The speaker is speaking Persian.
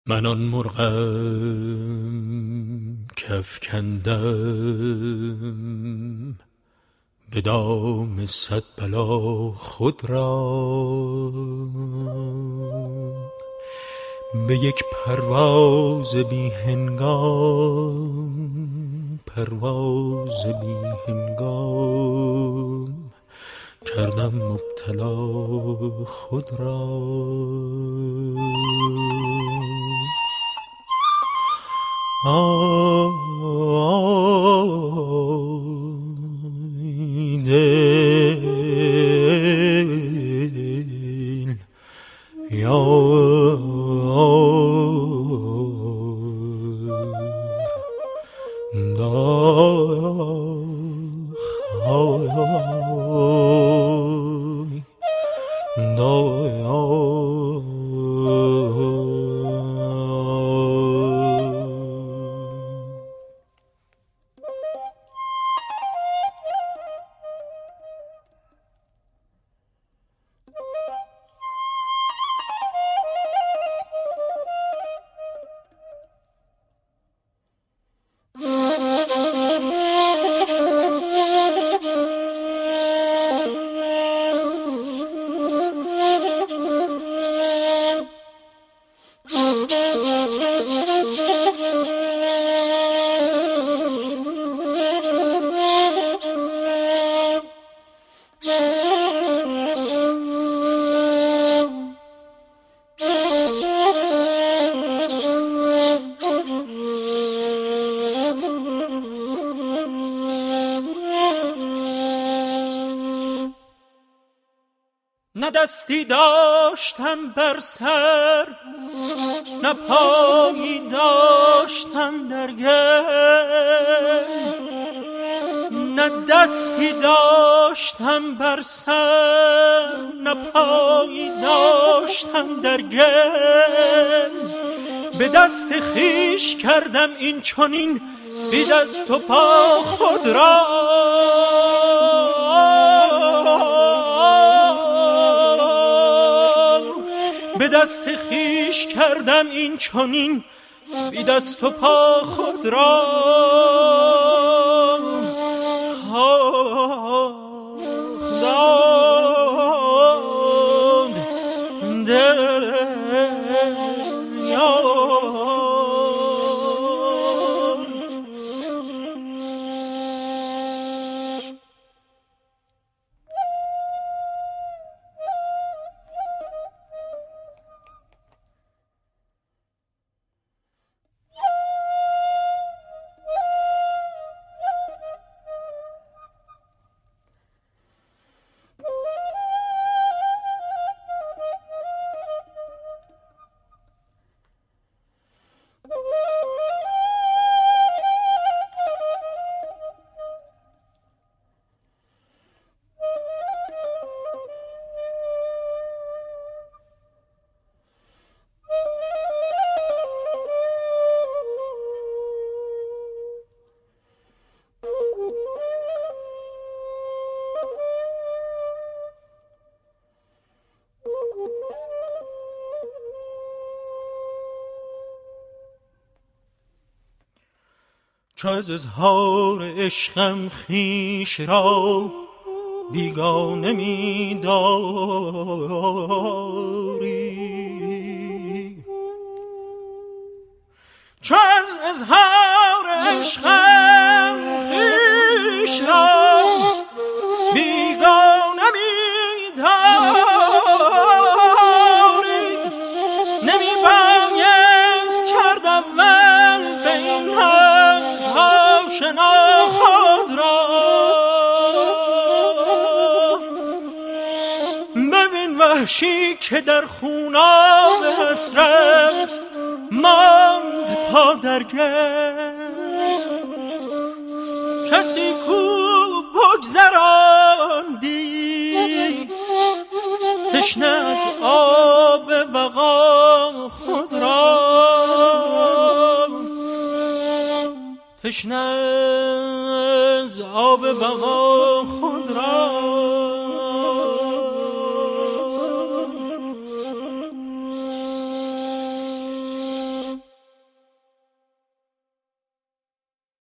من آن مرغم کافکندم به دام صد بلا خود را، به یک پرواز بی هنگام، پرواز بی هنگام کردم مبتلا خود را. دل نه دستی داشتم بر سر، نه پایی داشتم در گل، نه دستی داشتم بر سر، نه پایی داشتم در گل. به دست خویش کردم این چنین بی دست و پا خود را. به دست خویش کردم این چنین بی دست و پا خود را. چو از اظهار عشقم خویش را بیگانه می داری، چو از اظهار عشقم خویش را بیگانه می داری، نمی بایست کرد اول به این آشنا خود را. ببین وحشی که در خوناب حسرت ماند پا در گل، کسی کو بگذراندی تشنه از آب بقا خود را. تشنه از آب بقا